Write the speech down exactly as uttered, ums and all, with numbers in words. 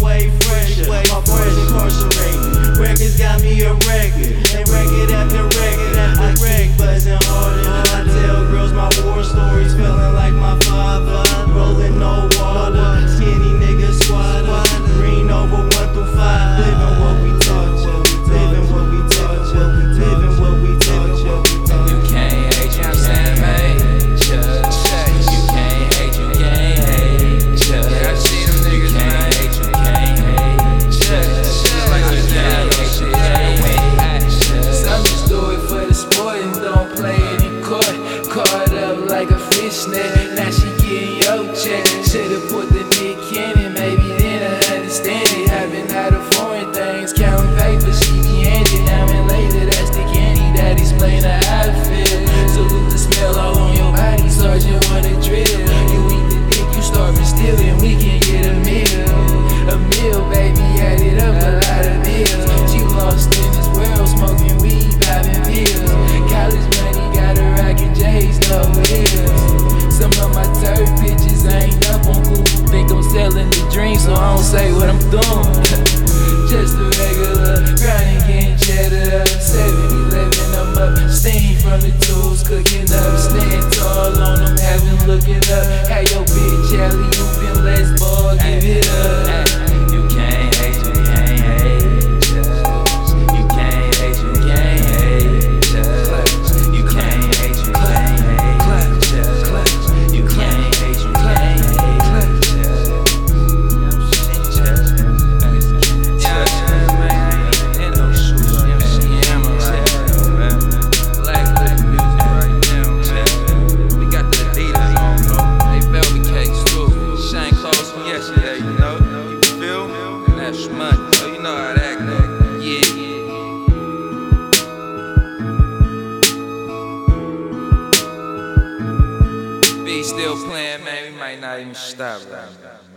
way fresher. My boys incarcerated. Records got me a record, and record after record after I keep buzzing harder. I tell girls my war stories, feeling like my father. Rolling no water, skinny nigga squatter. Green over one through five, living what we taught you, living what we taught you, living what we taught you. You can't hate, you can't hate, just you can't hate, you can't hate, just yeah, I see them niggas, you can't hate, you can't hate, just just like you can't hate, you can't hate. Some just do it for the sport and don't play it in court. Caught up like a fishnet, now she getting your check. Should've put the Nick Cannon, maybe then I understand it. Having out of foreign things, counting paper, she be handed. Now and later, that's the candy that explain her outfit. Salute the smell all on your body, sergeant wanna drill. You eat the dick, you starving still, and we can get a meal. A meal, baby, add it up, a lot of bills. She lost in this world, smoking weed, popping pills. College money got her rocking J's, no wheels. Some of my turf bitches ain't up on Google. Think I'm selling the dream, so I don't say what I'm doing. Just a regular, grinding, getting cheddar up. seven eleven, I'm up, steam from the tools, cooking up. Stand tall on them, haven't looking up. Hey, yo, bitch, alley, you been less ball, give it up. You can't hate, you can't hate, just you can't hate, you can't hate, just you can't hate, you can't hate, just you can't hate, you can't hate, just just yeah, man, ain't no shoes, M C Hammer right now, man. Black Black music right now, we got the Adidas on, bro. They velvet cakes too. Shine clothes from yesterday, you know. You feel me? And that's money, so you know how that go. Yeah. Be still playing, man. We might not even stop right now.